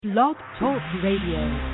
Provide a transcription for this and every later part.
Blog Talk Radio.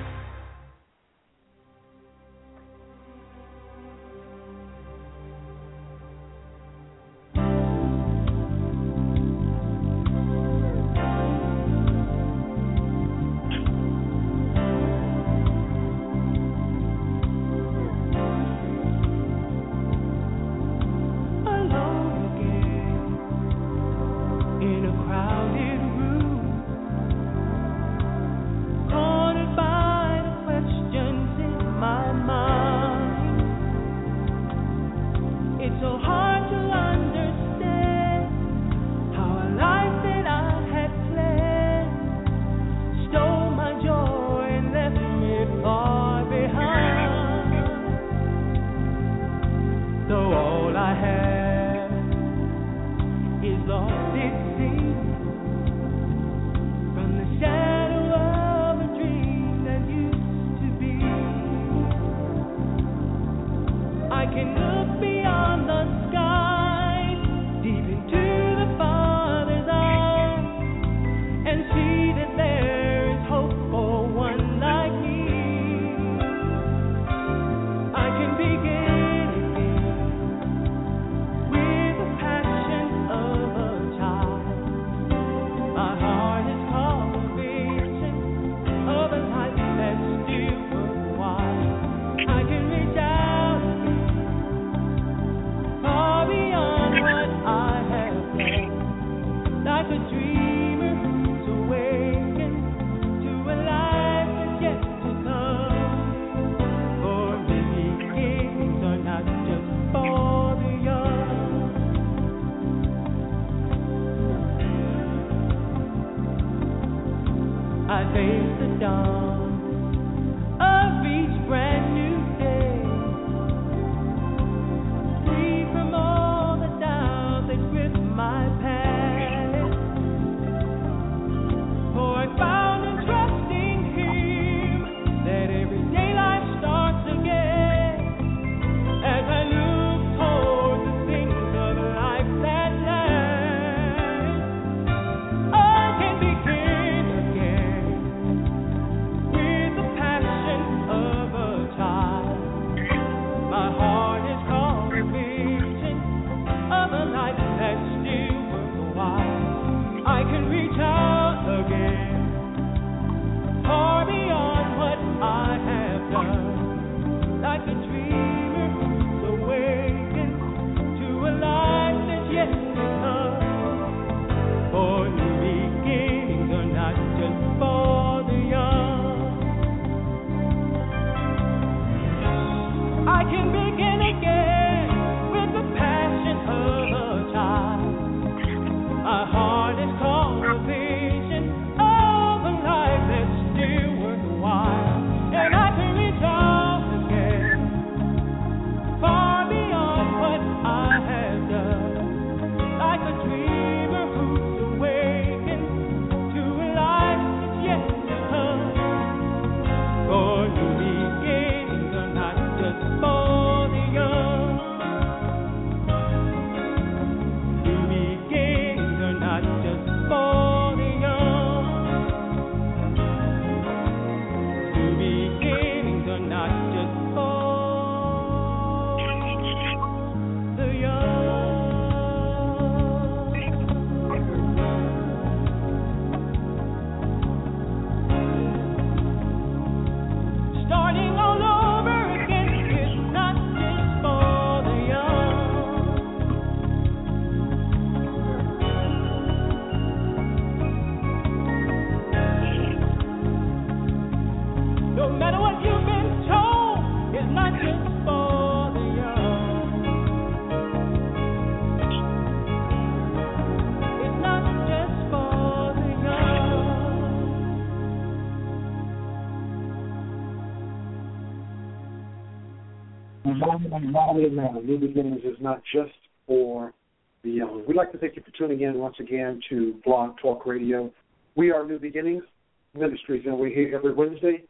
New Beginnings is not just for the young. We'd like to thank you for tuning in once again to Blog Talk Radio. We are New Beginnings Ministries, and we're here every Wednesday.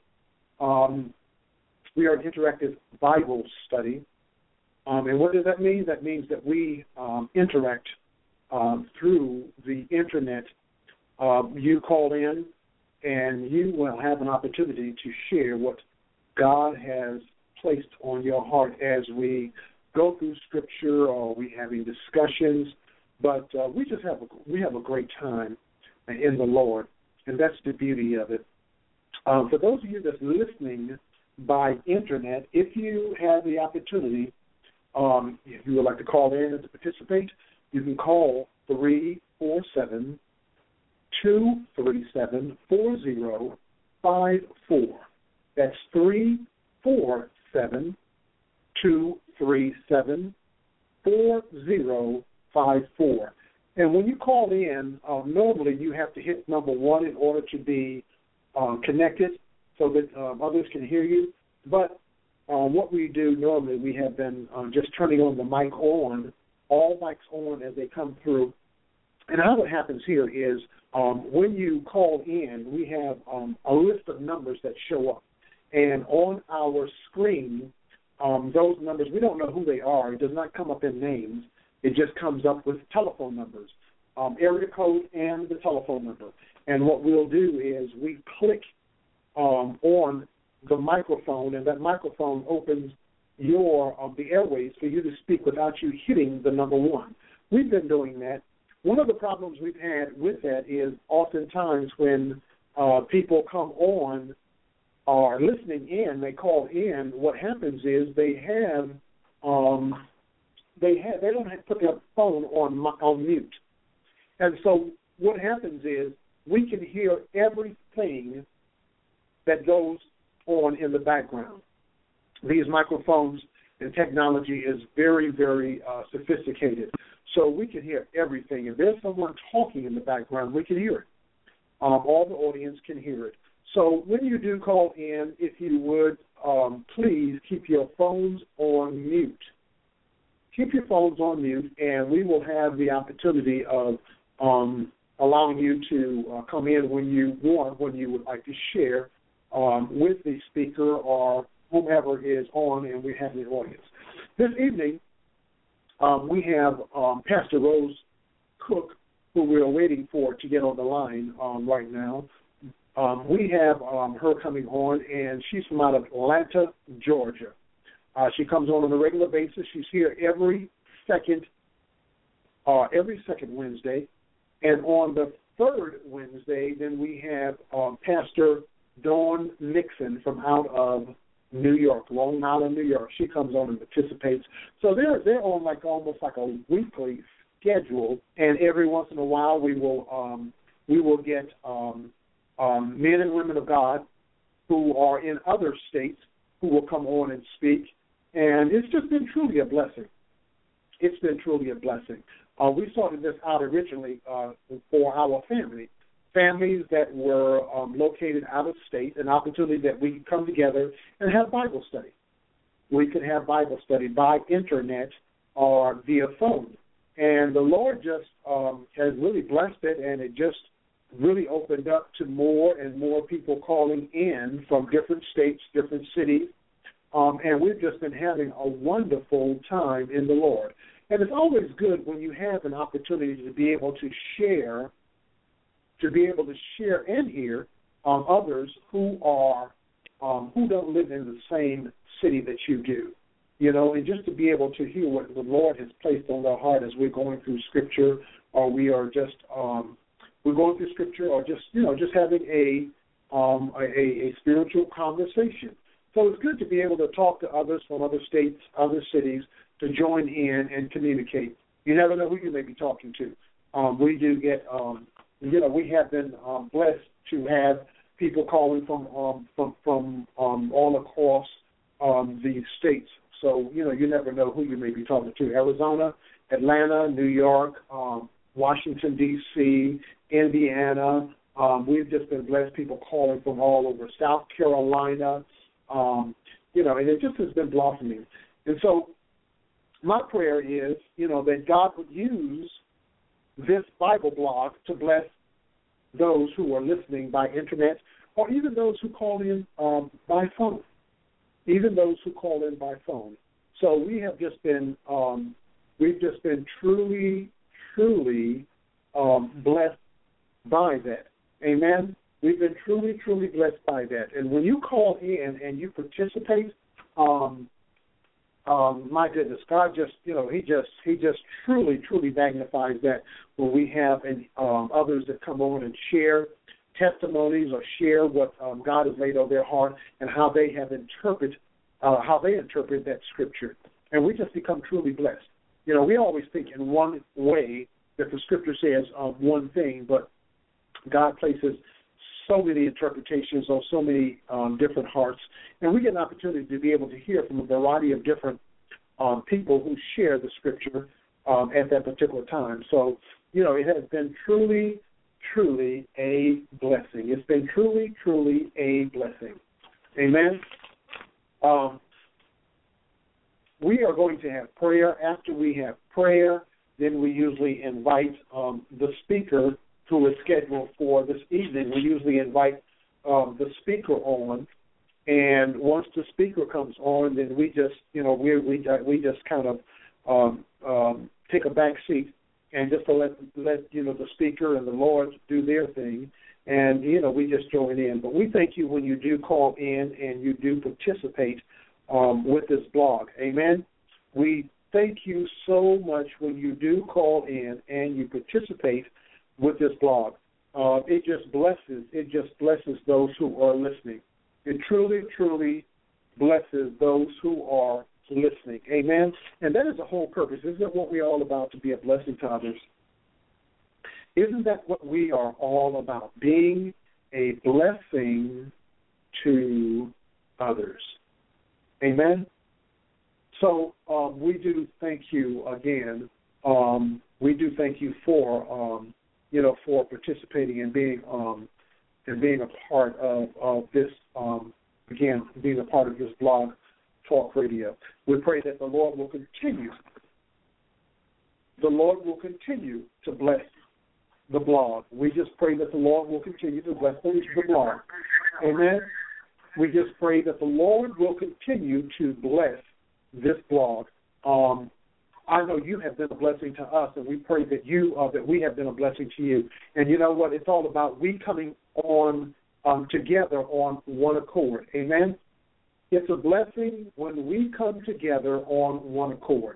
We are an interactive Bible study. And what does that mean? That means that we interact through the Internet. You call in and you will have an opportunity to share what God has placed on your heart as we go through Scripture or we having discussions. But we have a great time in the Lord, and that's the beauty of it. For those of you that's listening by internet, if you have the opportunity, if you would like to call in and to participate, you can call 347-237-4054. That's 347-237-4054. And when you call in, normally you have to hit number 1 in order to be connected so that others can hear you. But what we do normally, we have been just turning on the mic on, all mics on as they come through. And how it happens here is when you call in, we have a list of numbers that show up. And on our screen, those numbers, we don't know who they are. It does not come up in names. It just comes up with telephone numbers, area code and the telephone number. And what we'll do is we click on the microphone, and that microphone opens the airways for you to speak without you hitting the number 1. We've been doing that. One of the problems we've had with that is oftentimes when people come on or listening in, they call in, what happens is they don't have to put their phone on mute. And so what happens is we can hear everything that goes on in the background. These microphones and technology is very, very sophisticated. So we can hear everything. If there's someone talking in the background, we can hear it. All the audience can hear it. So when you do call in, if you would, please keep your phones on mute. Keep your phones on mute, and we will have the opportunity of allowing you to come in when you want, when you would like to share with the speaker or whomever is on, and we have the audience. This evening, we have Pastor Rose Cook, who we are waiting for to get on the line right now. We have her coming on, and she's from out of Atlanta, Georgia. She comes on a regular basis. She's here every second Wednesday. And on the third Wednesday, then we have Pastor Dawn Nixon from out of New York, Long Island, New York. She comes on and participates. So they're on almost like a weekly schedule. And every once in a while, we will get men and women of God who are in other states who will come on and speak. And it's just been truly a blessing. It's been truly a blessing. We started this out originally for our families that were located out of state, an opportunity that we could come together and have Bible study. We could have Bible study by internet or via phone. And the Lord just has really blessed it, and it just really opened up to more and more people calling in from different states, different cities. And we've just been having a wonderful time in the Lord. And it's always good when you have an opportunity to be able to share and hear others who don't live in the same city that you do. And just to be able to hear what the Lord has placed on their heart as we're going through Scripture, or we are just we're going through Scripture, or just having a spiritual conversation. So it's good to be able to talk to others from other states, other cities, to join in and communicate. You never know who you may be talking to. We do get, we have been blessed to have people calling from all across the states. So, you never know who you may be talking to. Arizona, Atlanta, New York, Washington, D.C., Indiana. We've just been blessed, people calling from all over, South Carolina, and it just has been blossoming. And so my prayer is, that God would use this Bible blog to bless those who are listening by internet, or even those who call in by phone. So we have just been, truly blessed by that. Amen. We've been truly, truly blessed by that. And when you call in and you participate, my goodness, God just, he just truly, truly magnifies that when we have others that come on and share testimonies or share what God has laid on their heart and how they interpret that scripture. And we just become truly blessed. We always think in one way that the scripture says one thing, but God places so many interpretations on so many different hearts. And we get an opportunity to be able to hear from a variety of different people who share the scripture at that particular time. So, it has been truly, truly a blessing. It's been truly, truly a blessing. Amen. We are going to have prayer. After we have prayer, then we usually invite the speaker who is scheduled for this evening. We usually invite the speaker on, and once the speaker comes on, then we just, we just kind of take a back seat and just to let the speaker and the Lord do their thing, and we just join in. But we thank you when you do call in and you do participate with this blog. Amen. We thank you so much when you do call in and you participate with this blog. It just blesses those who are listening. It truly, truly blesses those who are listening. Amen. And that is the whole purpose. Isn't that what we're all about, to be a blessing to others? Isn't that what we are all about, being a blessing to others? Amen. So we do thank you again. We do thank you for for participating and being a part of this being a part of this blog talk radio. We pray that the Lord will continue. The Lord will continue to bless the blog. We just pray that the Lord will continue to bless the blog. Amen. We just pray that the Lord will continue to bless this blog. I know you have been a blessing to us, and we pray that that we have been a blessing to you. And you know what? It's all about we coming on together on one accord. Amen. It's a blessing when we come together on one accord.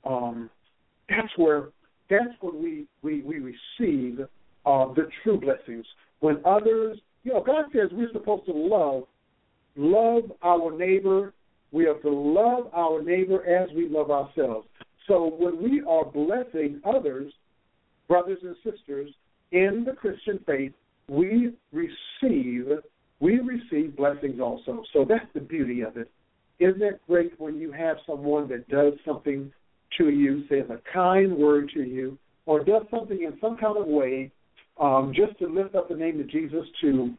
That's when we receive the true blessings. When others, God says we're supposed to love our neighbor. We have to love our neighbor as we love ourselves. So when we are blessing others, brothers and sisters in the Christian faith, we receive blessings also. So that's the beauty of it. Isn't it great when you have someone that does something to you, says a kind word to you, or does something in some kind of way just to lift up the name of Jesus, to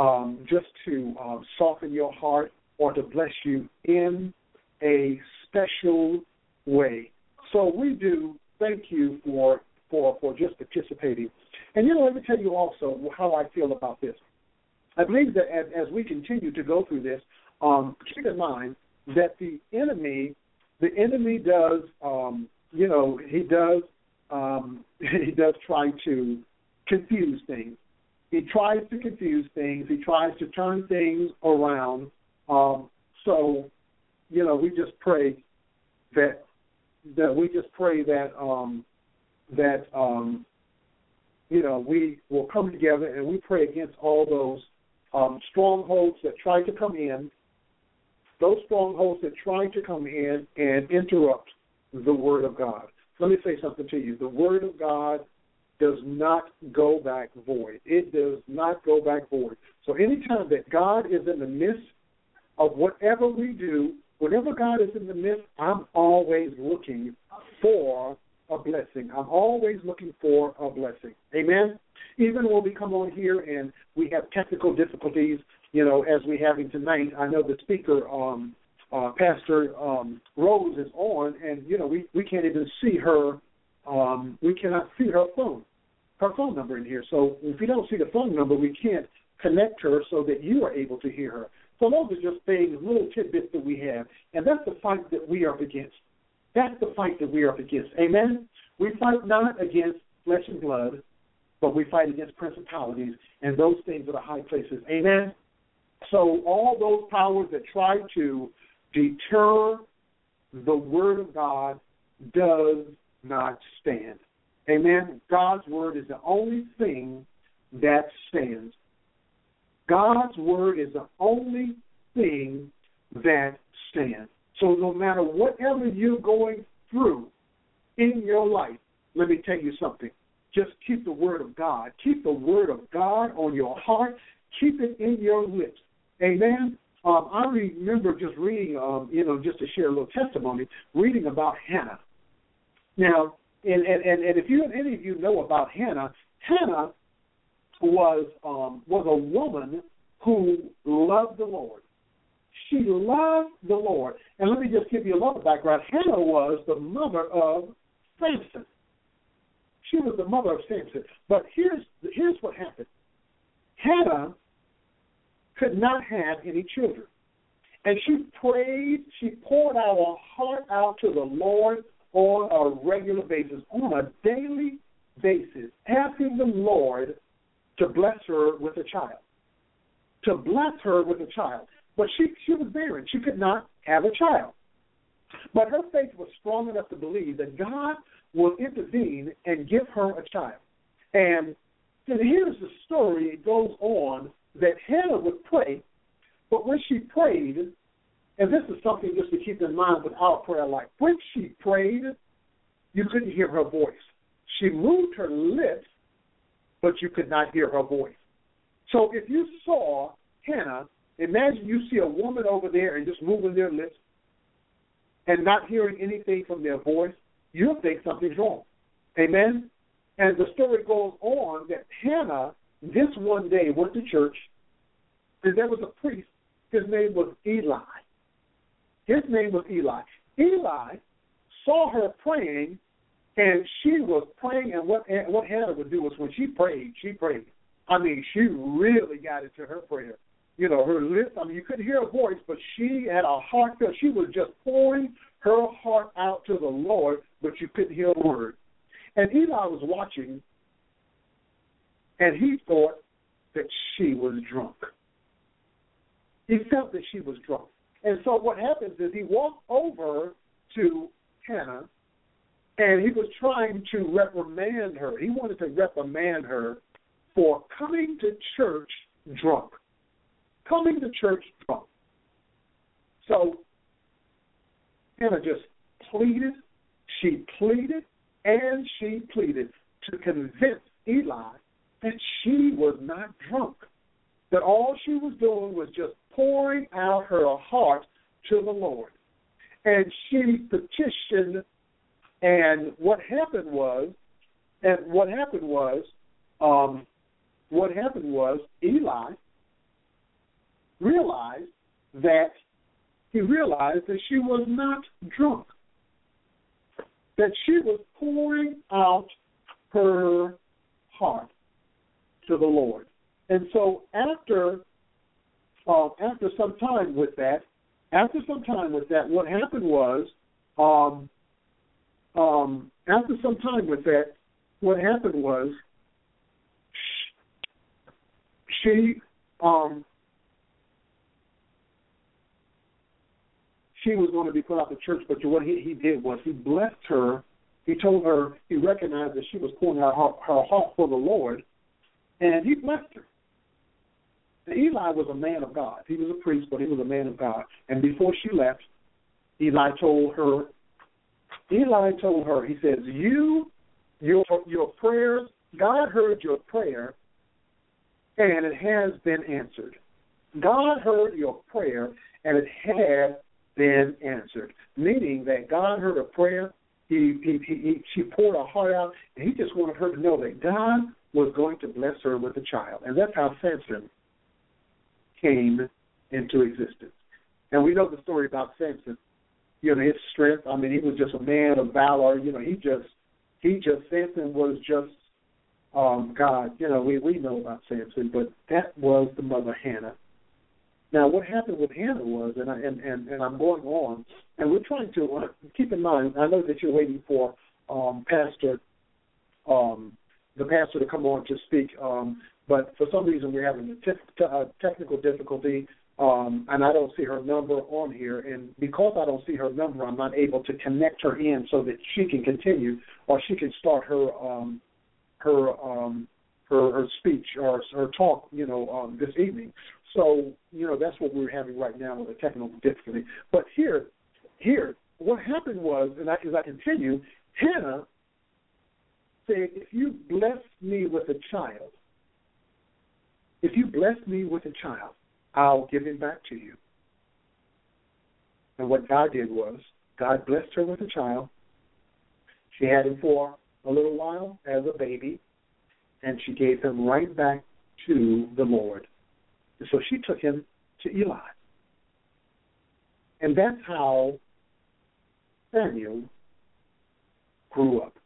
soften your heart or to bless you in a special way. So we do thank you for just participating. And let me tell you also how I feel about this. I believe that as we continue to go through this, keep in mind that the enemy does, he does try to confuse things. He tries to confuse things. He tries to turn things around. So, we just pray that we will come together and we pray against all those strongholds that try to come in, and interrupt the Word of God. Let me say something to you. The Word of God does not go back void. It does not go back void. So anytime that God is in the midst of whatever we do, whenever God is in the midst, I'm always looking for a blessing. I'm always looking for a blessing. Amen? Even when we come on here and we have technical difficulties, as we're having tonight, I know the speaker, Pastor Rose, is on, and, we can't even see her. We cannot see her phone number in here. So if we don't see the phone number, we can't connect her so that you are able to hear her. So those are just things, little tidbits that we have, and that's the fight that we are up against. That's the fight that we are up against. Amen? We fight not against flesh and blood, but we fight against principalities, and those things are the high places. Amen? So all those powers that try to deter the Word of God does not stand. Amen? God's Word is the only thing that stands. God's Word is the only thing that stands. So no matter whatever you're going through in your life, let me tell you something. Just keep the Word of God. Keep the Word of God on your heart. Keep it in your lips. Amen? I remember just reading, just to share a little testimony, reading about Hannah. Now, and if any of you know about Hannah, Hannah was a woman who loved the Lord. She loved the Lord. And let me just give you a little background. Hannah was the mother of Samson. She was the mother of Samson. But here's what happened. Hannah could not have any children. And she prayed, she poured out her heart out to the Lord on a regular basis, on a daily basis, asking the Lord to bless her with a child. To bless her with a child. But she was barren. She could not have a child. But her faith was strong enough to believe that God will intervene and give her a child. And here's the story. It goes on that Hannah would pray, but when she prayed, and this is something just to keep in mind with our prayer life, when she prayed, you couldn't hear her voice. She moved her lips, but you could not hear her voice. So if you saw Hannah, imagine you see a woman over there and just moving their lips and not hearing anything from their voice, you'll think something's wrong. Amen? And the story goes on that Hannah, this one day, went to church, and there was a priest. His name was Eli. His name was Eli. Eli saw her praying, and she was praying, and what Hannah would do was when she prayed. I mean, she really got into her prayer. You know, her lips, you couldn't hear her voice, but she had a heartfelt. She was just pouring her heart out to the Lord, but you couldn't hear a word. And Eli was watching, and he thought that she was drunk. He felt that she was drunk. And so what happens is he walked over to Hannah, and he was trying to reprimand her. He wanted to reprimand her for coming to church drunk. Coming to church drunk. So Hannah just pleaded, she pleaded, and she pleaded to convince Eli that she was not drunk, that all she was doing was just pouring out her heart to the Lord. And she petitioned, and what happened was Eli realized that she was not drunk, that she was pouring out her heart to the Lord. And so after some time with that, what happened was, she was going to be put out of church, but what he did was he blessed her. He told her, he recognized that she was pouring out her heart for the Lord, and he blessed her. And Eli was a man of God. He was a priest, but he was a man of God. And before she left, Eli told her, he says, your prayers, God heard your prayer, and it has been answered. God heard your prayer, and it had been answered. Meaning that God heard her prayer, she poured her heart out, and he just wanted her to know that God was going to bless her with a child. And that's how Samson came into existence. And we know the story about Samson. You know, his strength, he was just a man of valor. You know, Samson was just God. You know, we know about Samson, but that was the mother Hannah. Now, what happened with Hannah was, and I'm going on, and we're trying to keep in mind, I know that you're waiting for Pastor the pastor to come on to speak, but for some reason we're having a technical difficulty, and I don't see her number on here. And because I don't see her number, I'm not able to connect her in so that she can continue or she can start her speech or her talk, this evening. So, that's what we're having right now with a technical difficulty. But here, what happened was, and as I continue, Hannah said, if you bless me with a child, I'll give him back to you. And what God did was, God blessed her with a child. She had him for a little while as a baby, and she gave him right back to the Lord. And so she took him to Eli. And that's how Samuel grew up.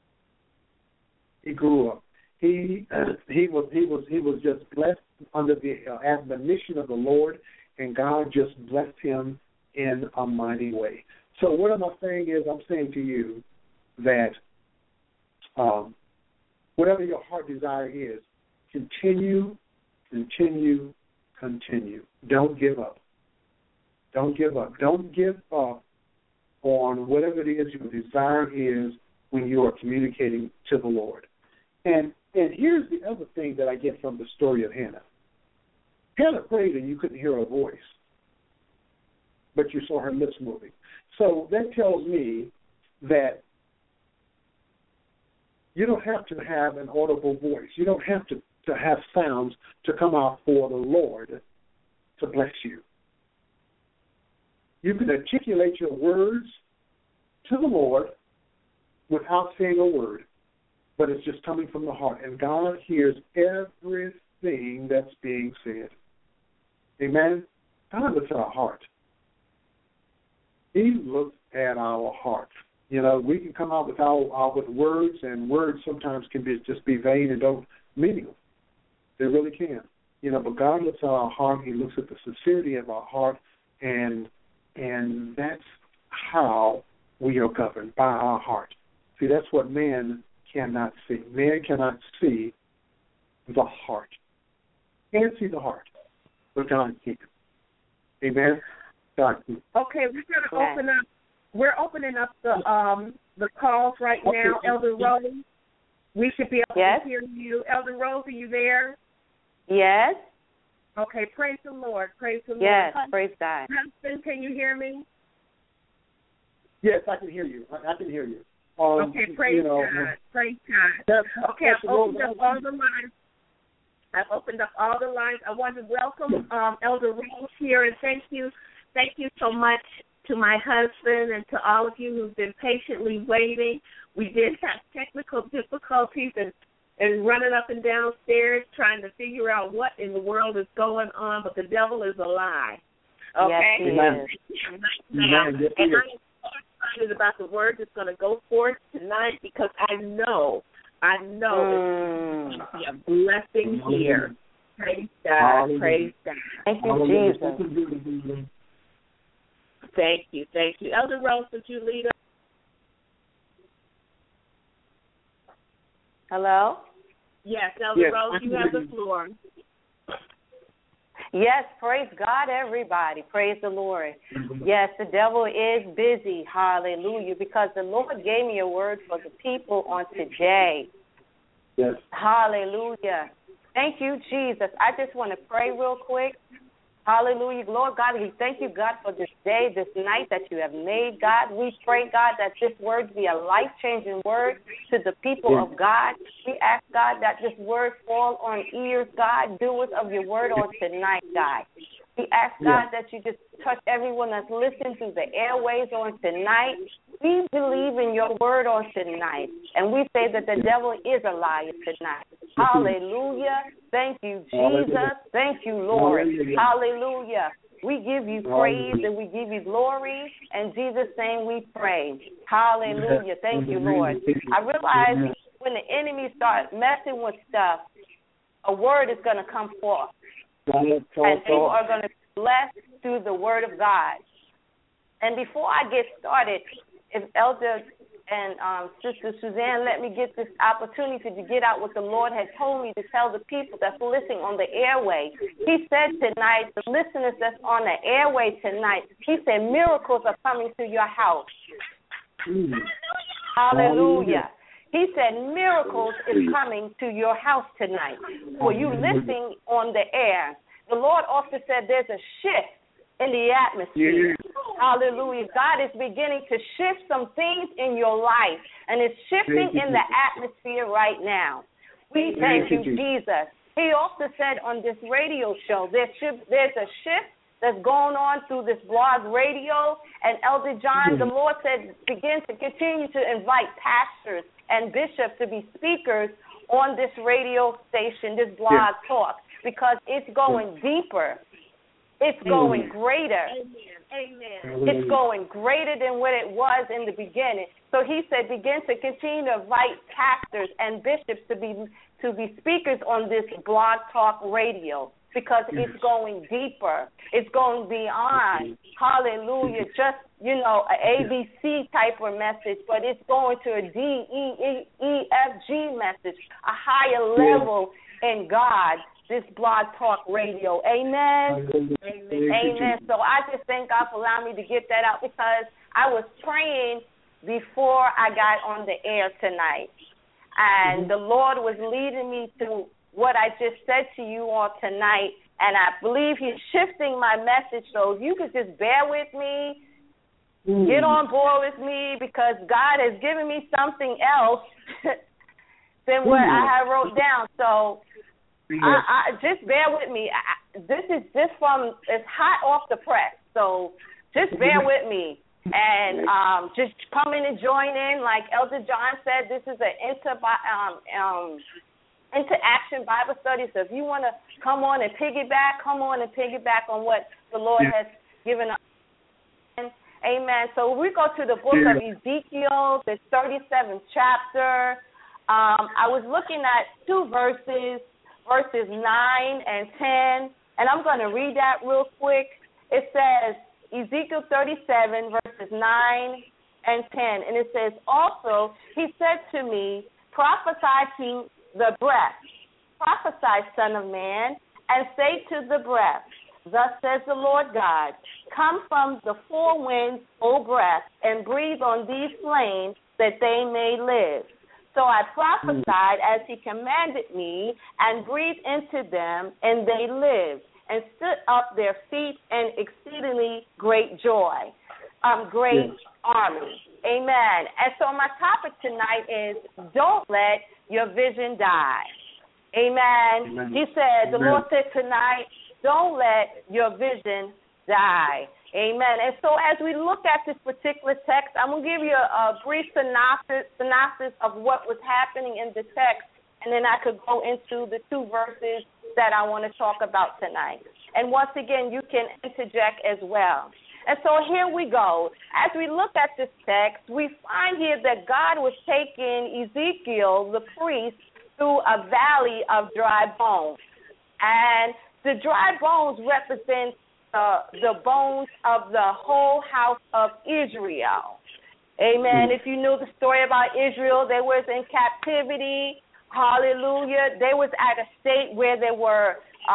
He grew up. He was just blessed under the admonition of the Lord, and God just blessed him in a mighty way. So what I'm saying is, I'm saying to you that whatever your heart desire is, continue. Don't give up. Don't give up on whatever it is your desire is when you are communicating to the Lord. And here's the other thing that I get from the story of Hannah. Hannah prayed and you couldn't hear her voice, but you saw her lips moving. So that tells me that you don't have to have an audible voice. You don't have to have sounds to come out for the Lord to bless you. You can articulate your words to the Lord without saying a word, but it's just coming from the heart. And God hears everything that's being said. Amen? God looks at our heart. He looks at our heart. We can come out with words, and words sometimes can just be vain and don't meaningless. They really can. But God looks at our heart. He looks at the sincerity of our heart, and that's how we are governed, by our heart. See, that's what man cannot see. Man cannot see the heart. Can't see the heart, but God can. Amen? God can. Okay, we're going to open up. We're opening up the calls right now. Elder Rose, we should be able to hear you. Elder Rose, are you there? Yes. Okay, praise the Lord. Praise the Lord. Yes, praise God. Husband, can you hear me? Yes, I can hear you. I can hear you. Okay, praise God. Praise God. Okay, I've opened up all the lines. I want to welcome Elder Rose here, and thank you so much to my husband and to all of you who've been patiently waiting. We did have technical difficulties and running up and down stairs trying to figure out what in the world is going on, but the devil is a lie. Okay? Yes, Amen. And I'm so excited about the word that's going to go forth tonight, because I know there's going to be a blessing here. Praise God. Praise God. Thank you, Jesus. Thank you. Elder Rose, would you lead us? Hello? Yes, Elder Rose, you have the floor. Yes, praise God, everybody. Praise the Lord. Yes, the devil is busy. Hallelujah. Because the Lord gave me a word for the people on today. Yes. Hallelujah. Thank you, Jesus. I just want to pray real quick. Hallelujah. Lord God, we thank you, God, for this day, this night that you have made, God. We pray, God, that this word be a life-changing word to the people of God. We ask, God, that this word fall on ears, God, doers of your word on tonight, God. We ask, God, that you just touch everyone that's listening through the airways on tonight. We believe in your word on tonight, and we say that the devil is a liar tonight. Hallelujah. Thank you, Jesus. Thank you, Lord. Hallelujah. We give you praise and we give you glory. In Jesus' name we pray. Hallelujah. Thank you, Lord. I realize when the enemy starts messing with stuff, a word is going to come forth. And people are going to be blessed through the word of God. And before I get started, if Elder Sister Suzanne let me get this opportunity to get out what the Lord had told me to tell the people that's listening on the airway. He said tonight, the listeners that's on the airway tonight, he said miracles are coming to your house. Hallelujah. He said miracles is coming to your house tonight. For you listening on the air, the Lord also said there's a shift in the atmosphere. Hallelujah. God is beginning to shift some things in your life, and it's shifting in the atmosphere right now. We thank you, Jesus. He also said on this radio show there's a shift that's going on through this blog radio, and Elder John, the Lord said, begin to continue to invite pastors and bishops to be speakers on this radio station, this blog talk, because it's going deeper. It's going greater. Amen. It's going greater than what it was in the beginning. So he said, begin to continue to invite pastors and bishops to be speakers on this blog talk radio, because it's going deeper. It's going beyond, hallelujah, just, an ABC type of message, but it's going to a DEFG message, a higher level in God, this blog talk radio. Amen? Amen. So I just thank God for allowing me to get that out, because I was praying before I got on the air tonight, and the Lord was leading me to what I just said to you all tonight, and I believe he's shifting my message. So if you could just bear with me, get on board with me, because God has given me something else than what I wrote down. So I just bear with me. This is just it's hot off the press. So just bear with me. And just come in and join in. Like Elder John said, this is an Interaction Bible study. So if you want to come on and piggyback on what the Lord has given us. Amen. So we go to the book of Ezekiel, the 37th chapter. I was looking at two verses 9 and 10, and I'm going to read that real quick. It says, Ezekiel 37, verses 9 and 10, and it says, also, he said to me, prophesy to the breath. Prophesy, son of man, and say to the breath, thus says the Lord God, come from the four winds, O breath, and breathe on these flames that they may live. So I prophesied as he commanded me, and breathed into them, and they lived, and stood up their feet in exceedingly great joy, great army. Amen. And so my topic tonight is, don't let your vision die. Amen. He said, the Lord said tonight, don't let your vision die. Amen. And so as we look at this particular text, I'm going to give you a brief synopsis of what was happening in the text, and then I could go into the two verses that I want to talk about tonight. And once again, you can interject as well. And so here we go. As we look at this text, we find here that God was taking Ezekiel, the priest, through a valley of dry bones. And the dry bones represent the bones of the whole house of Israel. Amen. If you knew the story about Israel, they was in captivity. Hallelujah. They was at a state where they were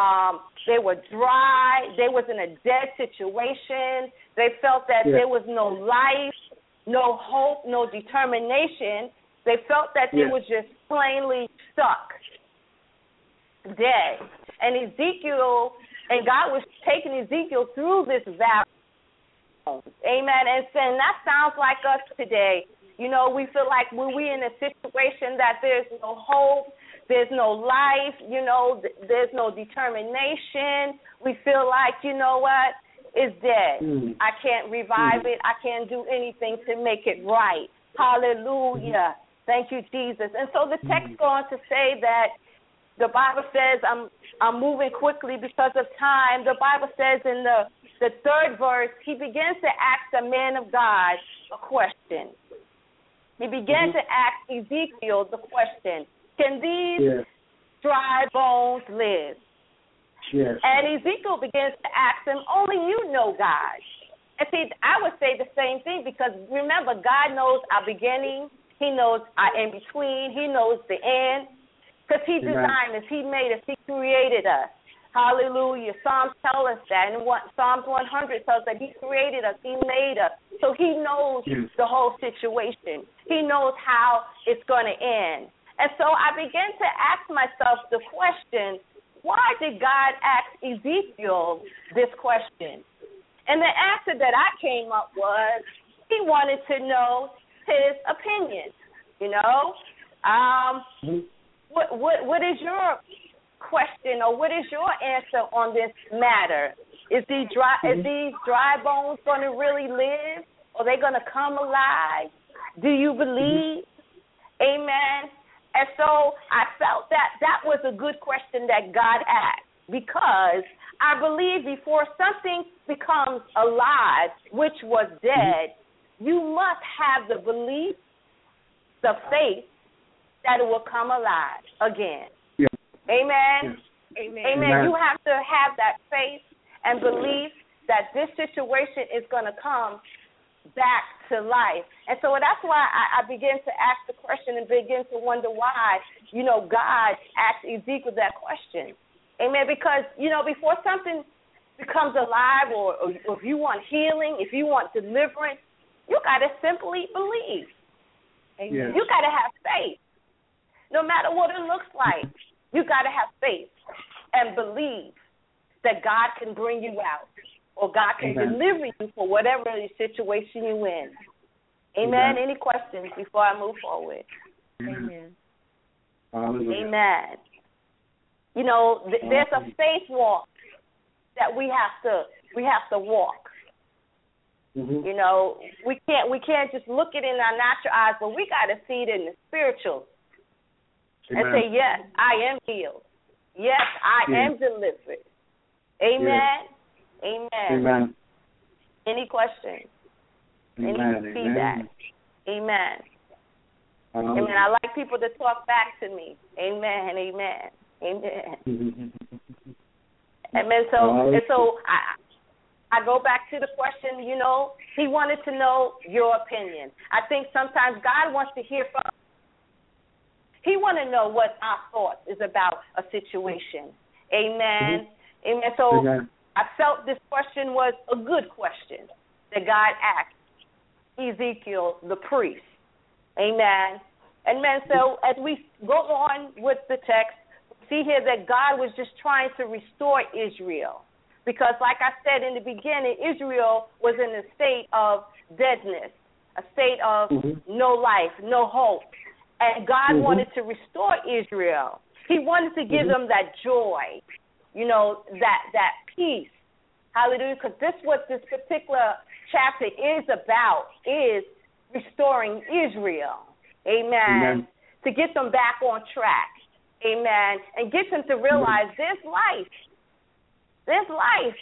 dry. They was in a dead situation. They felt that there was no life, no hope, no determination. They felt that they was just plainly stuck, dead. And God was taking Ezekiel through this valley. Amen. And saying that sounds like us today. You know, we feel like when we're in a situation that there's no hope, there's no life, there's no determination. We feel like, you know what, it's dead. I can't revive it. I can't do anything to make it right. Hallelujah. Thank you, Jesus. And so the text goes on to say that the Bible says, I'm moving quickly because of time. The Bible says in the third verse, he begins to ask the man of God a question. He began to ask Ezekiel the question, can these dry bones live? And Ezekiel begins to ask him, only you know, God. And see, I would say the same thing because, remember, God knows our beginning. He knows our in-between. He knows the end because He designed us. He made us. He created us. Hallelujah. Psalms tell us that. And Psalms 100 tells us that He created us. He made us. So He knows the whole situation. He knows how it's going to end. And so I began to ask myself the question, why did God ask Ezekiel this question? And the answer that I came up was He wanted to know his opinion. You know, what is your question, or what is your answer on this matter? Is these dry bones going to really live? Are they going to come alive? Do you believe? Amen. And so I felt that was a good question that God asked, because I believe before something becomes alive, which was dead, you must have the belief, the faith that it will come alive again. Yeah. Amen. Yes. Amen. You have to have that faith and belief that this situation is going to come back to life. And so that's why I began to ask the question and begin to wonder why, God asked Ezekiel that question. Amen. Because, before something becomes alive, or if you want healing, if you want deliverance, you got to simply believe. Amen. Yes. You got to have faith. No matter what it looks like, you got to have faith and believe that God can bring you out, or God can deliver you for whatever situation you're in. Amen. Any questions before I move forward? Amen. Amen. There's a faith walk that we have to walk. Mm-hmm. We can't just look it in our natural eyes, but we got to see it in the spiritual. And say, yes, I am healed. Yes, I am delivered. Amen. Yes. Amen. Any questions? Amen. Any feedback? Amen. Amen. I like people to talk back to me. Amen. Amen. Amen. Amen. So I go back to the question, He wanted to know your opinion. I think sometimes God wants to hear from us. He wants to know what our thoughts is about a situation. Amen. Amen. So I felt this question was a good question that God asked Ezekiel, the priest. Amen. Amen. So as we go on with the text, we see here that God was just trying to restore Israel. Because like I said in the beginning, Israel was in a state of deadness, a state of no life, no hope. And God wanted to restore Israel. He wanted to give them that joy, that peace. Hallelujah. Because this what this particular chapter is about, is restoring Israel. Amen. To get them back on track. Amen. And get them to realize there's life. There's life.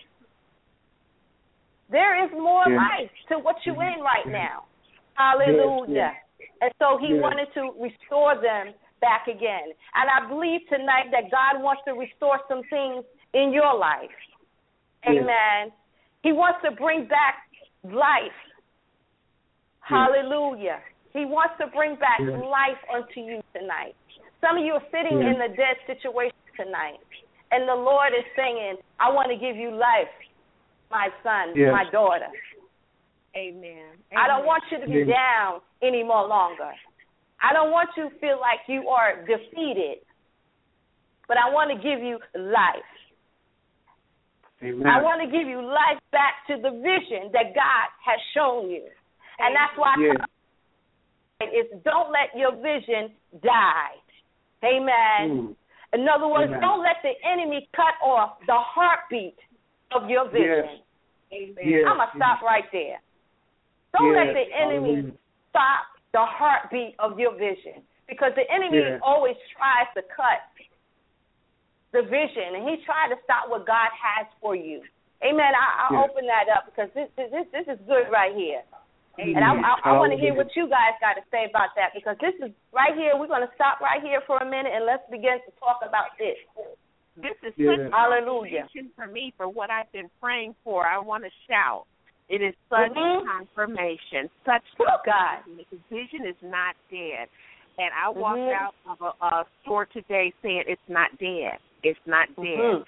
There is more life to what you're in right now. Hallelujah. And so He wanted to restore them back again. And I believe tonight that God wants to restore some things in your life. Amen. He wants to bring back life. Hallelujah. He wants to bring back life unto you tonight. Some of you are sitting in a dead situation tonight. And the Lord is saying, I want to give you life, my son, my daughter. Amen. I don't want you to be down any more longer. I don't want you to feel like you are defeated, but I want to give you life. Amen. I want to give you life back to the vision that God has shown you. And that's why it's don't let your vision die. Amen. In other words, don't let the enemy cut off the heartbeat of your vision. Amen. I'm going to stop right there. Don't let the enemy stop the heartbeat of your vision, because the enemy always tries to cut the vision, and he tries to stop what God has for you. Amen. I'll open that up because this is good right here. And I want to hear what you guys got to say about that, because this is right here. We're going to stop right here for a minute and let's begin to talk about this. This is such hallelujah for me for what I've been praying for. I want to shout. It is such confirmation, such confirmation. The vision is not dead. And I walked out of a store today saying it's not dead. It's not dead.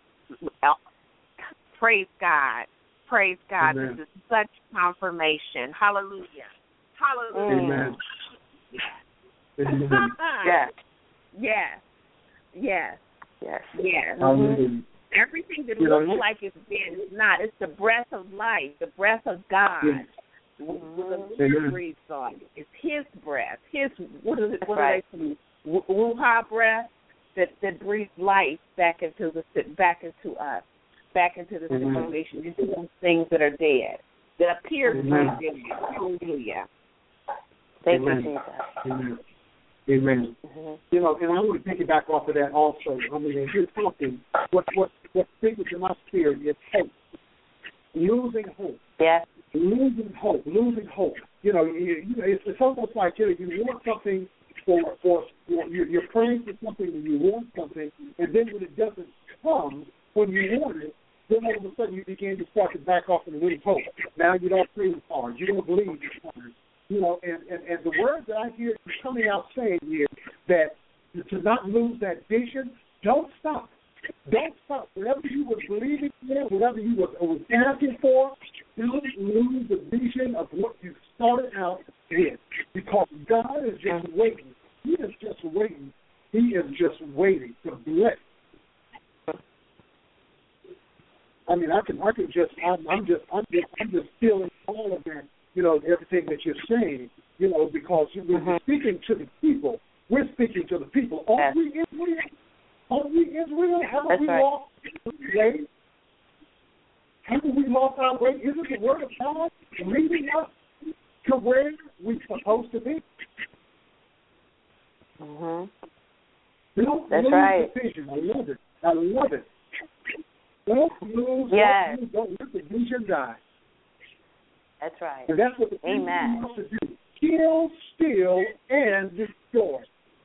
Praise God. Praise God. Amen. This is such confirmation. Hallelujah. Hallelujah. Amen. Yes. Yes. Yes. Yes. Yes. Hallelujah. Everything that looks like it's dead is not. It's the breath of life, the breath of God. Yes. The breathes on it. It's His breath. His what is it? What right. do they say? Ruha breath that breathes life back into us, back into the situation, into those things that are dead, that appear to be dead. Hallelujah. Thank you, Jesus. Amen. Amen. You know, and I want to piggyback off of that also. I mean, as you're talking, what's speaking to my spirit is hope. Losing hope. Yes. Losing hope. You know, it's almost like you want something for you're praying for something and you want something, and then when it doesn't come when you want it, then all of a sudden you begin to start to back off and lose hope. Now you don't pray as hard. You don't believe as hard. You know, and the words that I hear you coming out saying here, that to not lose that vision, don't stop. Don't stop. Whatever you were believing in, whatever you was asking for, don't lose the vision of what you started out with. Because God is just waiting. He is just waiting. He is just waiting to bless. I mean, I'm just feeling all of that. You know, everything that you're saying, you know, because we're speaking to the people. We're speaking to the people. Are we Israel? Are we Israel? Haven't we lost our way? Haven't we lost our way? Isn't the Word of God leading us to where we're supposed to be? Don't That's lose right. the vision. I love it. Don't lose. Yes. Don't let the vision die. That's right. And that's what the enemy wants to do. Kill, steal, and destroy.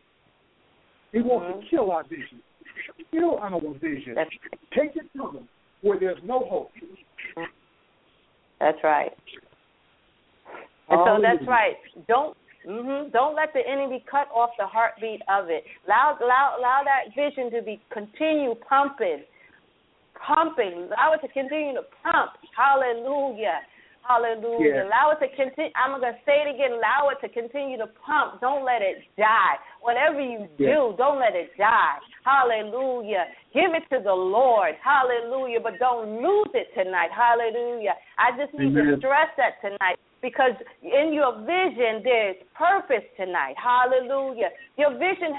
He wants to kill our vision. Kill our vision. Take it from them where there's no hope. That's right. And so that's right. Don't let the enemy cut off the heartbeat of it. Allow that vision to continue pumping. Allow it to continue to pump. Hallelujah. Hallelujah. Yeah. Allow it to continue. I'm going to say it again. Allow it to continue to pump. Don't let it die. Whatever you do, don't let it die. Hallelujah. Give it to the Lord. Hallelujah. But don't lose it tonight. Hallelujah. I just need to stress that tonight. Because in your vision, there's purpose tonight. Hallelujah. Your vision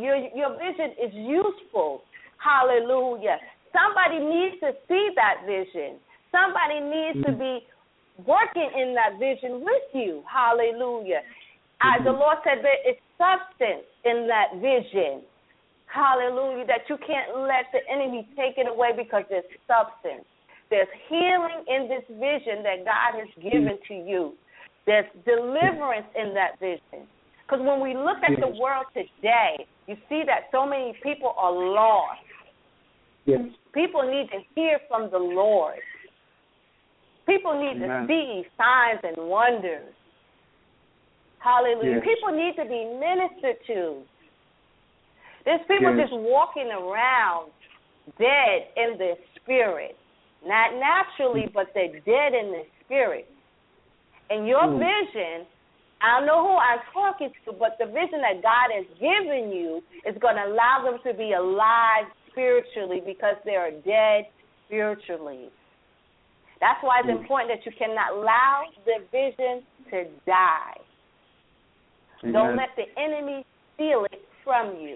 is useful. Hallelujah. Somebody needs to see that vision. Somebody needs to be working in that vision with you. Hallelujah. As the Lord said, there is substance in that vision. Hallelujah. That you can't let the enemy take it away because there's substance. There's healing in this vision that God has given to you. There's deliverance in that vision. Because when we look at the world today, you see that so many people are lost. Yes. People need to hear from the Lord. People need to see signs and wonders. Hallelujah. Yes. People need to be ministered to. There's people just walking around dead in their spirit. Not naturally, but they're dead in the spirit. And your vision, I don't know who I'm talking to, but the vision that God has given you is going to allow them to be alive spiritually because they are dead spiritually. That's why it's important that you cannot allow the vision to die. Amen. Don't let the enemy steal it from you.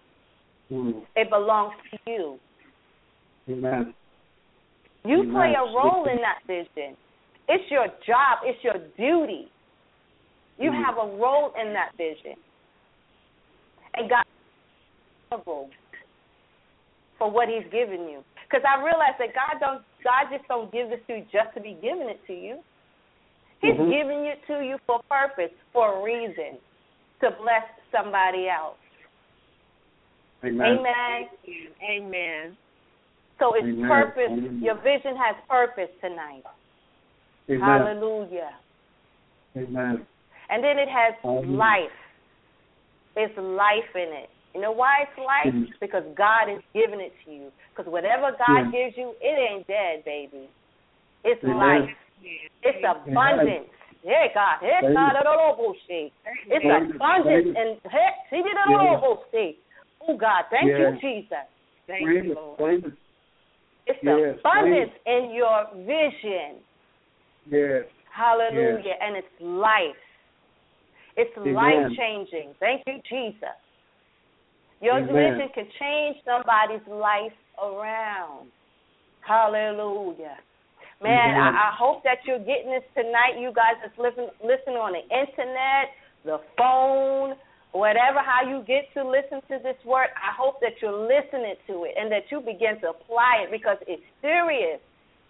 It belongs to you. Amen. You play a role in that vision. It's your job. It's your duty. You have a role in that vision. And God is accountable for what He's given you. Because I realize that God just don't give this to you just to be giving it to you. He's giving it to you for a purpose, for a reason, to bless somebody else. Amen. Amen. Amen. So it's purpose. Your vision has purpose tonight. Amen. Hallelujah. Amen. And then it has Amen. life. There's life in it. You know why it's life? Mhm. Because God is giving it to you. Because whatever God Yeah. gives you, it ain't dead, baby. It's Amen. life. It's abundance. Hey, God. Hey, Amen. God. It's Amen. abundance. And hey, see the oh, God. Thank Yeah. you, Jesus. Thank Claim you, it. Lord. Claim it. It's Yes. abundance in your vision. Yes. Hallelujah. Yes. And it's life. It's Amen. life-changing. Thank you, Jesus. Your Amen. vision can change somebody's life around. Hallelujah. Man, Amen. I hope that you're getting this tonight. You guys that's listening on the internet, the phone, whatever, how you get to listen to this word, I hope that you're listening to it and that you begin to apply it because it's serious.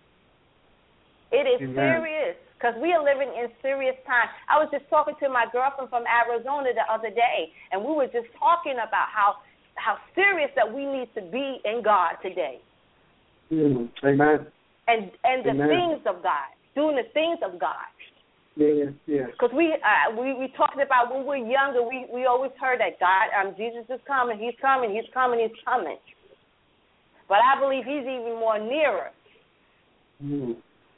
It is Amen. serious because we are living in serious times. I was just talking to my girlfriend from Arizona the other day, and we were just talking about how serious that we need to be in God today. Mm. Amen. And the Amen. things of God, doing the things of God. Yes. Yes. Because we talked about when we were younger, we always heard that God, Jesus is coming, He's coming, He's coming, He's coming. But I believe He's even more nearer. Mm.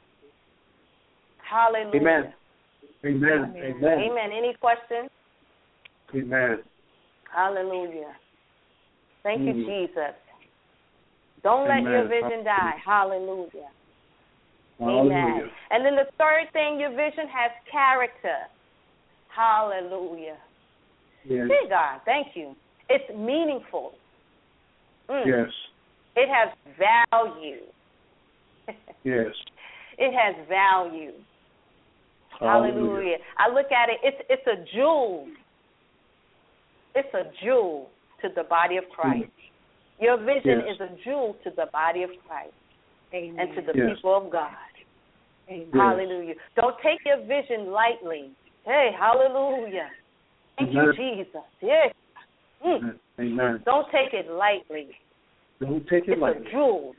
Hallelujah. Amen. Amen. Amen. Amen. Any questions? Amen. Hallelujah. Thank you, Mm. Jesus. Don't let your Amen. vision die. Hallelujah. Hallelujah. Amen. And then the third thing, your vision has character. Hallelujah. Yes. Dear God, thank you. It's meaningful. Yes. It has value. Yes. It has value. Hallelujah. I look at it, it's a jewel. It's a jewel to the body of Christ. Your vision Yes. is a jewel to the body of Christ. Amen. And to the Yes. people of God. Amen. Hallelujah. Don't take your vision lightly. Hey, hallelujah. Thank you, Amen. Jesus. Yes. Amen. Don't take it lightly. Don't take it It's lightly. a jewel.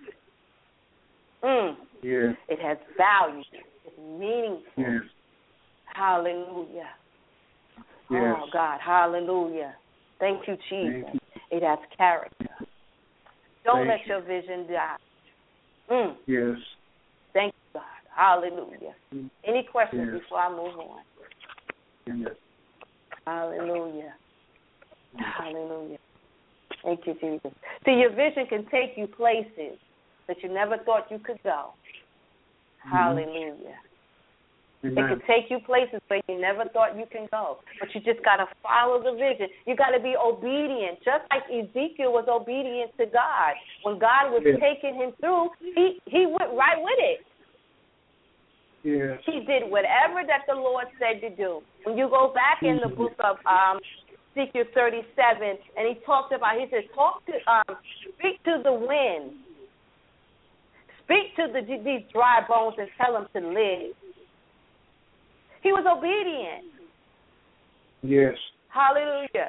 Yes. It has value. It's meaningful. Yes. Hallelujah. Yes. Oh, God. Hallelujah. Thank you, Jesus. Thank you. It has character. Don't Thank let you. your vision die. Yes. Thank you, God. Hallelujah. Any questions Yes. before I move on? Yes. Hallelujah. Hallelujah. Thank you, Jesus. See, your vision can take you places that you never thought you could go. Hallelujah. It Amen. can take you places where you never thought you can go. But you just got to follow the vision. You got to be obedient. Just like Ezekiel was obedient to God. When God was Yes. taking him through, he went right with it. Yes. He did whatever that the Lord said to do. When you go back in the book of Ezekiel 37, and he says, speak to the wind. Speak to these dry bones and tell them to live. He was obedient. Yes. Hallelujah.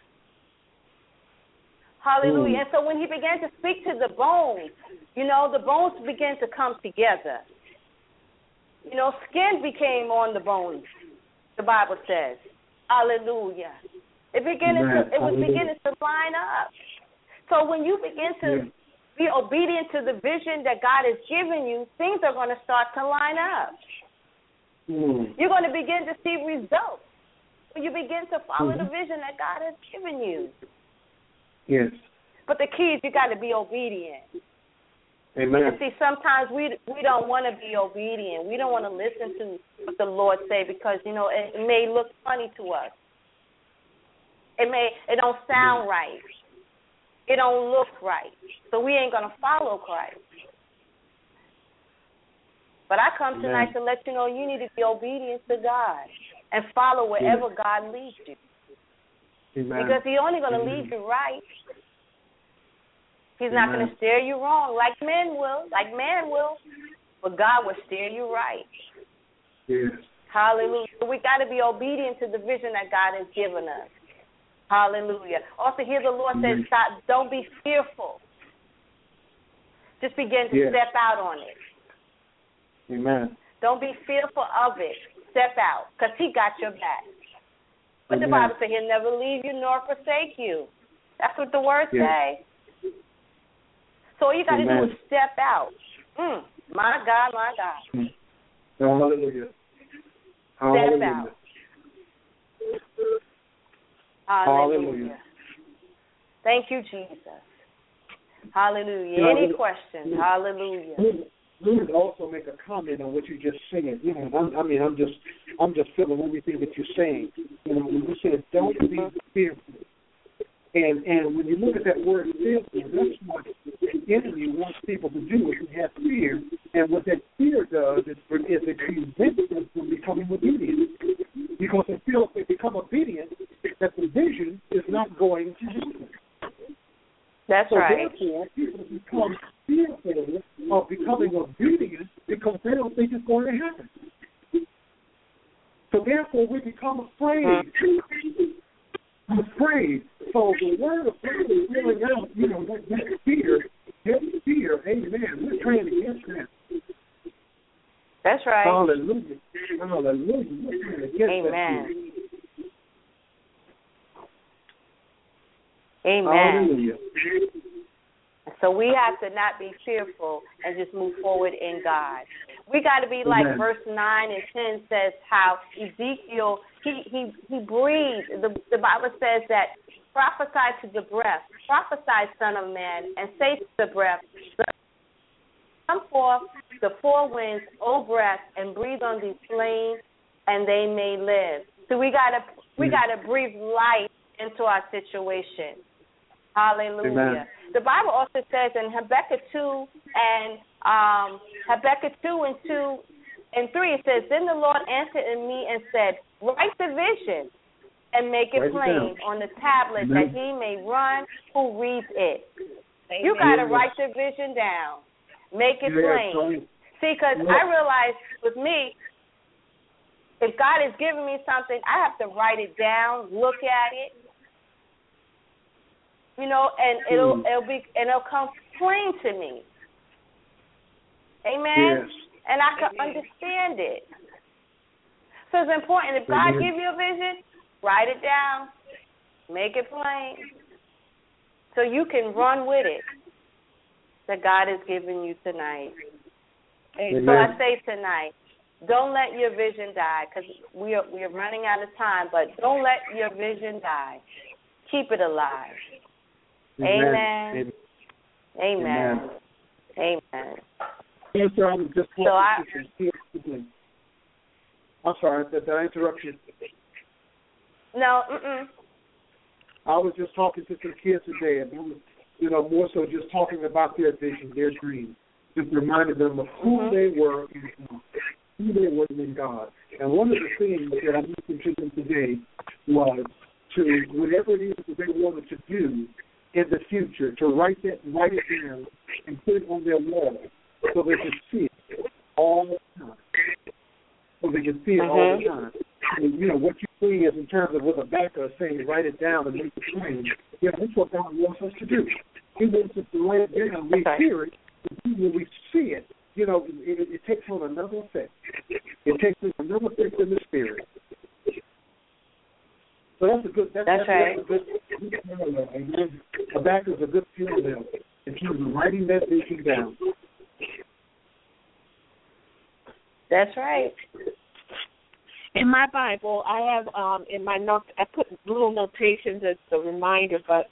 Hallelujah. And so when he began to speak to the bones, the bones began to come together. Skin became on the bones, the Bible says. Hallelujah. It was beginning to line up. So when you begin to be obedient to the vision that God has given you, things are going to start to line up. You're going to begin to see results when you begin to follow the vision that God has given you. Yes. But the key is you got to be obedient. Amen. And see, sometimes we don't want to be obedient. We don't want to listen to what the Lord say because, it may look funny to us. It don't sound right. It don't look right. So we ain't going to follow Christ. But I come tonight to let you know you need to be obedient to God and follow wherever God leads you. Amen. Because He's only going to lead you right. He's not going to steer you wrong like man will, but God will steer you right. Yes. Hallelujah. We got to be obedient to the vision that God has given us. Hallelujah. Also, here the Lord says, stop, don't be fearful. Just begin to step out on it. Amen. Don't be fearful of it. Step out, because he got your back. But the Bible says he'll never leave you nor forsake you. That's what the word say. So all you got to do is step out. My God, my God. Hallelujah. Step out. Hallelujah. Thank you, Jesus. Hallelujah. Any questions? Hallelujah. Let me also make a comment on what you just said. You know, I'm just feeling everything that you're saying. You know, when you said don't be fearful, and when you look at that word fearful, that's what the enemy wants people to do, is to have fear. And what that fear does is it prevents them from becoming obedient, because they feel if they become obedient, that the vision is not going to happen. That's so right. Therefore, people become fearful of becoming obedient because they don't think it's going to happen. So therefore, we become afraid. Afraid. So the word of God is really out, you know, that fear, amen. We're praying against that. That's right. Hallelujah. Hallelujah. We're praying against that Amen. fear. Amen. Hallelujah. So we have to not be fearful and just move forward in God. We got to be like verse 9 and 10 says how Ezekiel, he breathed. The Bible says that prophesy to the breath, prophesy, son of man, and say to the breath, come forth the four winds, O breath, and breathe on these slain, and they may live. So we gotta breathe life into our situation. Hallelujah. Amen. The Bible also says in Habakkuk 2 and 2 and 3, it says, then the Lord answered me and said, write the vision and make it plain on the tablet that he may run who reads it. Amen. You got to write the vision down. Make it plain. See, because I realize with me, if God is giving me something, I have to write it down, look at it, you know, and it'll come plain to me. Amen. Yes. And I can understand it. So it's important. If God gives you a vision, write it down, make it plain, so you can run with it that God has given you tonight. Amen. So I say tonight, don't let your vision die, because we are running out of time, but don't let your vision die. Keep it alive. Amen. Amen. Amen. Yes, sir, I was just I'm sorry, did I interrupt you? No, I was just talking to some kids today, and they were, you know, more so just talking about their vision, their dream, just reminding them of who they were in God. And one of the things that I mentioned to them today was to, whatever it is that they wanted to do in the future, to write it down and put it on their wall so they can see it all the time. So they can see it all the time. And, you know, what you see is in terms of what Habakkuk is saying, write it down and make it plain. Yeah, that's what God wants us to do. He wants us to write it down. We hear it, and when we see it, you know, it takes on another effect. It takes on another effect in the spirit. So that's a good. That's right. That's a good parallel. Habakkuk is a good parallel in terms of writing that vision down. That's right. In my Bible, I have in my notes, I put little notations as a reminder, but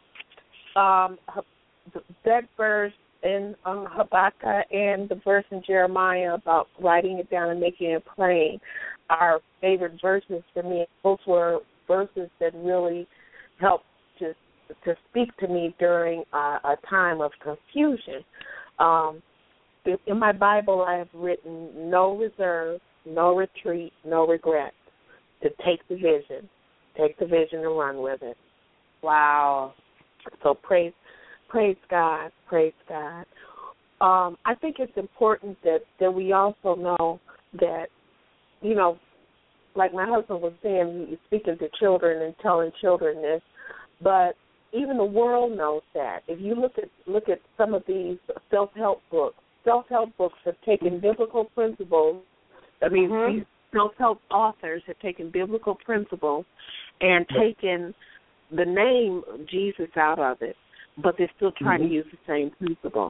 that verse in Habakkuk and the verse in Jeremiah about writing it down and making it plain are favorite verses for me. Those were verses that really helped to speak to me during a time of confusion. In my Bible, I have written no reserve, no retreat, no regret. To take the vision and run with it. Wow. So praise God, praise God. I think it's important that we also know that, you know, like my husband was saying, he's speaking to children and telling children this, but even the world knows that. If you look at some of these self-help books have taken biblical principles I mean, these self-help authors have taken biblical principles and taken the name Jesus out of it, but they're still trying to use the same principle.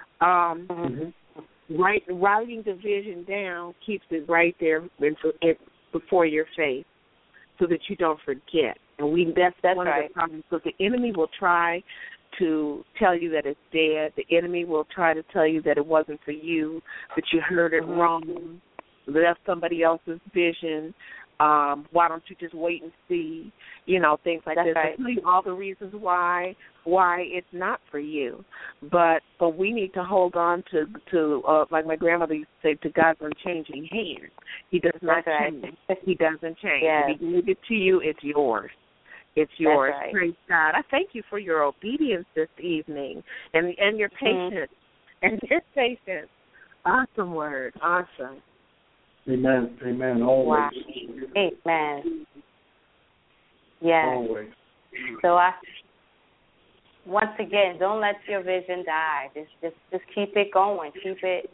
Writing the vision down keeps it right there before your face so that you don't forget. And that's one of the problems, because the enemy will try to tell you that it's dead. The enemy will try to tell you that it wasn't for you, that you heard it wrong, that that's somebody else's vision. Why don't you just wait and see? Things like this. I tell you all the reasons why it's not for you. But we need to hold on to like my grandmother used to say, to God's unchanging hand. He does not change. He doesn't change. Yes. If he gave it to you, it's yours. It's yours. Right. Praise God. I thank you for your obedience this evening and your patience. And your patience. Awesome word. Awesome. Amen. Amen. Always. Wow. Amen. Yes. Always. So once again, don't let your vision die. Just keep it going. Keep it,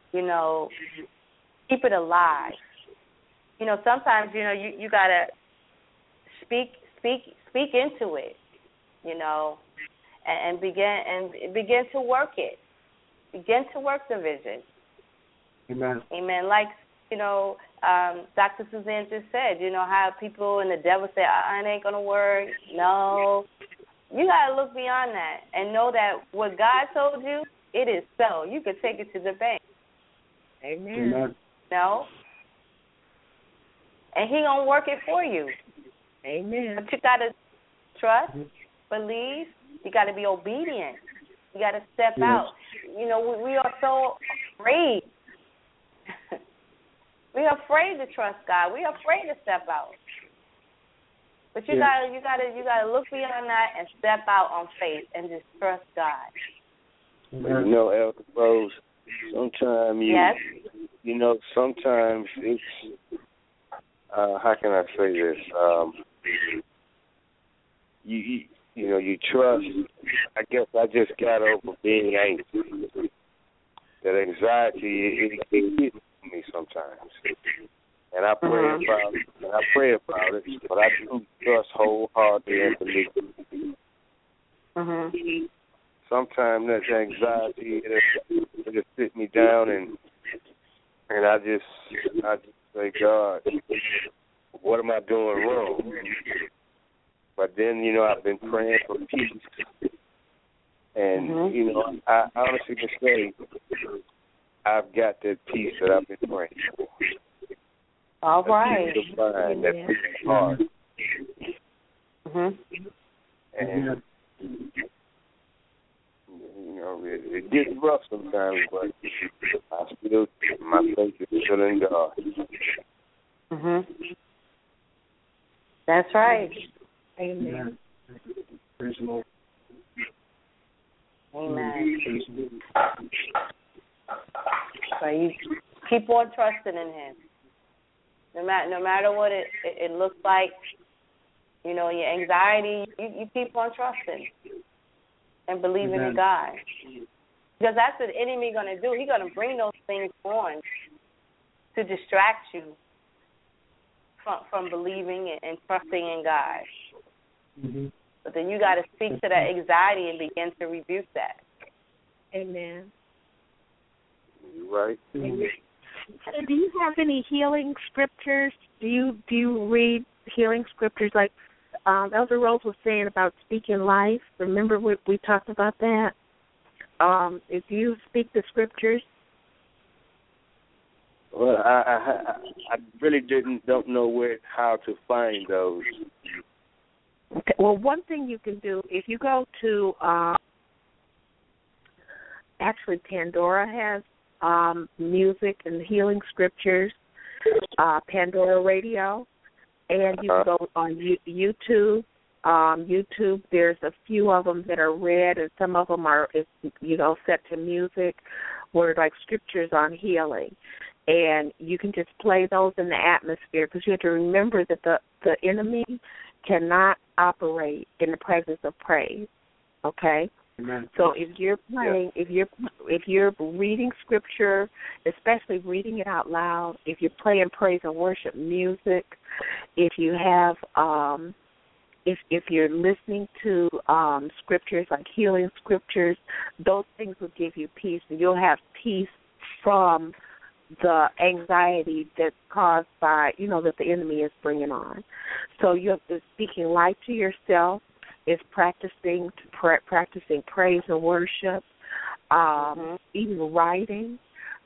keep it alive. Sometimes you gotta speak into it, and begin to work it. Begin to work the vision. Amen. Amen. Like Dr. Suzanne just said, how people and the devil say, it ain't gonna work. No, you gotta look beyond that and know that what God told you, it is so. You can take it to the bank. Amen. Amen. No, and He gonna work it for you. Amen. But you gotta trust, believe. You gotta be obedient. You gotta step out. We are so afraid. We are afraid to trust God. We are afraid to step out. But you gotta look beyond that and step out on faith and just trust God. Amen. Elder Rose, sometimes sometimes it's how can I say this? You trust. I guess I just got over being anxious. That anxiety it gets me sometimes, and I pray about it, but I do trust wholeheartedly and believe. Sometimes that anxiety it just sit me down, and I just say, God, what am I doing wrong? But then I've been praying for peace, and I honestly can say I've got that peace that I've been praying for. All right. That peace of heart. And it gets rough sometimes, but my faith is still in God. That's right. Amen. Praise the Lord. Amen. So you keep on trusting in Him. No matter what it looks like, your anxiety, you keep on trusting and believing in God. Because that's what the enemy going to do. He's going to bring those things on to distract you from believing and trusting in God. But then you got to speak to that anxiety and begin to rebuke that. Amen. Right. Amen. Do you have any healing scriptures? Do you read healing scriptures like Elder Rose was saying about speaking life? Remember we talked about that? If you speak the scriptures? Well, I really don't know how to find those. Okay. Well, one thing you can do, if you go to, actually Pandora has music and healing scriptures, Pandora Radio, and you can go on YouTube. YouTube, there's a few of them that are read, and some of them are, set to music, where like scriptures on healing. And you can just play those in the atmosphere, because you have to remember that the enemy cannot operate in the presence of praise, okay? Amen. So if you're playing, if you're reading scripture, especially reading it out loud, if you're playing praise and worship music, if you have if you're listening to scriptures like healing scriptures, those things will give you peace, and you'll have peace from the anxiety that's caused by, that the enemy is bringing on. So you're speaking life to yourself. Is practicing praise and worship, even writing,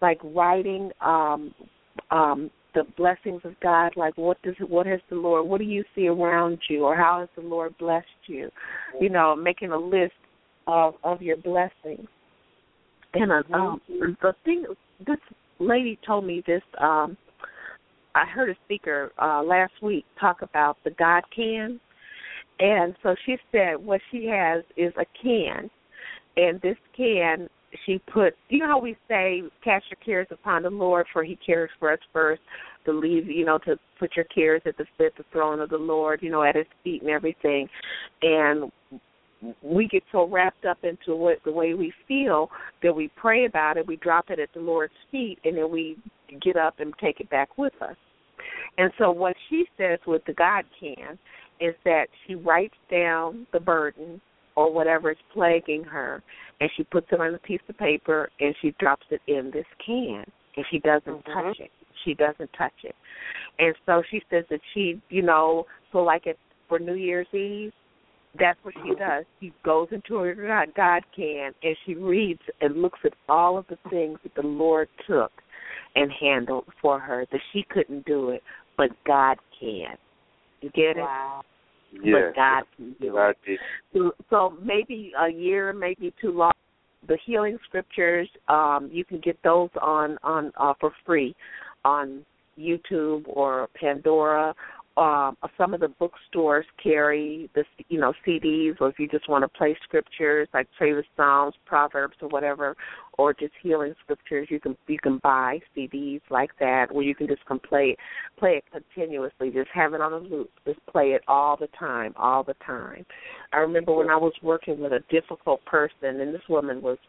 the blessings of God, like what do you see around you, or how has the Lord blessed you? Making a list of your blessings. And the thing, this lady told me this. I heard a speaker last week talk about the God can. And so she said what she has is a can, and this can she put, how we say, cast your cares upon the Lord, for he cares for us first, to leave, to put your cares at the throne of the Lord, at his feet and everything. And we get so wrapped up into the way we feel that we pray about it, we drop it at the Lord's feet, and then we get up and take it back with us. And so what she says with the God can is that she writes down the burden or whatever is plaguing her, and she puts it on a piece of paper, and she drops it in this can, and she doesn't touch it. She doesn't touch it. And so she says that she, so like for New Year's Eve, that's what she does. She goes into her God can, and she reads and looks at all of the things that the Lord took and handled for her, that she couldn't do it, but God can. You get it? Wow. Yeah. But God can do it. So maybe a year, maybe too long. The healing scriptures, you can get those on for free on YouTube or Pandora. Some of the bookstores carry the CDs, or if you just want to play scriptures like Travis Psalms, Proverbs, or whatever, or just healing scriptures, you can buy CDs like that, where you can just play it continuously, just have it on a loop, just play it all the time. I remember when I was working with a difficult person, and this woman was,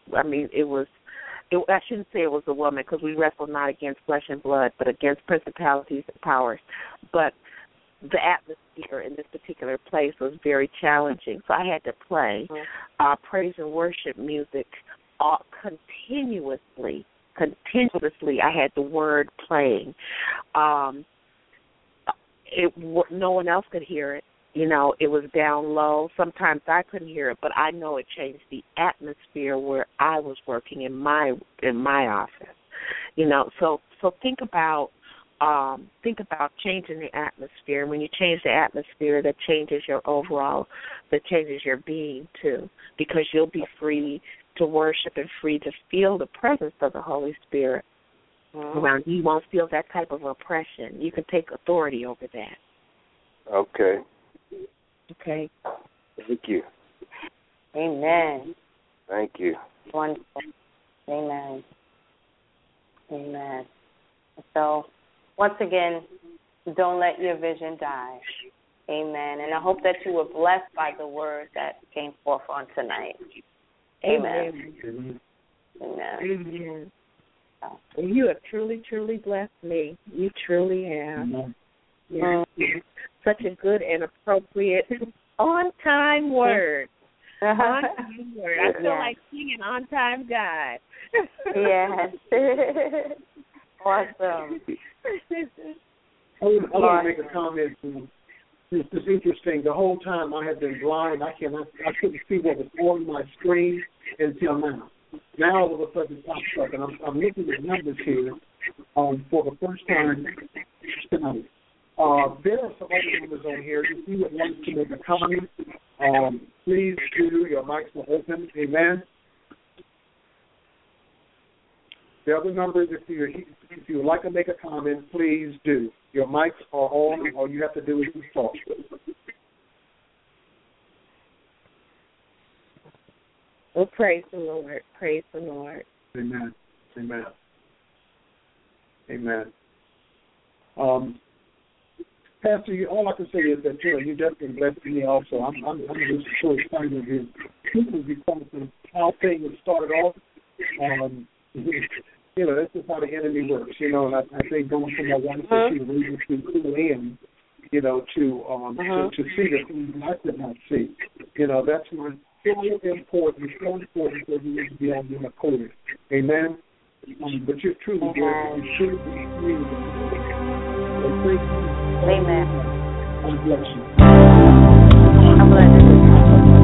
I shouldn't say it was a woman, because we wrestle not against flesh and blood, but against principalities and powers. But the atmosphere in this particular place was very challenging. So I had to play praise and worship music continuously. I had the word playing. No one else could hear it. It was down low. Sometimes I couldn't hear it, but I know it changed the atmosphere where I was working in my office. So think about changing the atmosphere. When you change the atmosphere, that changes your being too, because you'll be free to worship and free to feel the presence of the Holy Spirit around you. You won't feel that type of oppression. You can take authority over that. Okay. Okay. Thank you. Amen. Thank you. Wonderful. Amen. Amen. So, once again, don't let your vision die. Amen. And I hope that you were blessed by the word that came forth on tonight. Amen. Amen. Amen. Amen. You have truly, truly blessed me. You truly have. Yeah. Such a good and appropriate, on-time word. On-time word. I feel like singing On-Time God. Yes. Awesome. I want to make a comment. It's interesting. The whole time I have been blind. I couldn't see what was on my screen until now. Now all of a sudden it pops up, and I'm looking at numbers here for the first time tonight. There are some other numbers on here. If you would like to make a comment, please do. Your mics are open. Amen. The other numbers, if you would like to make a comment, please do. Your mics are on. All you have to do is talk. Well, praise the Lord. Praise the Lord. Amen. Amen. Amen. Pastor, all I can say is that you definitely blessed me also. I'm just so excited to simply because of how things started off. That's just how the enemy works, and I think going from my wife that she was able to pull in, to see the things I could not see. That's why it's so important that we need to be on the accord. Amen? But you're truly good. You should be Amen. God bless you. God bless you.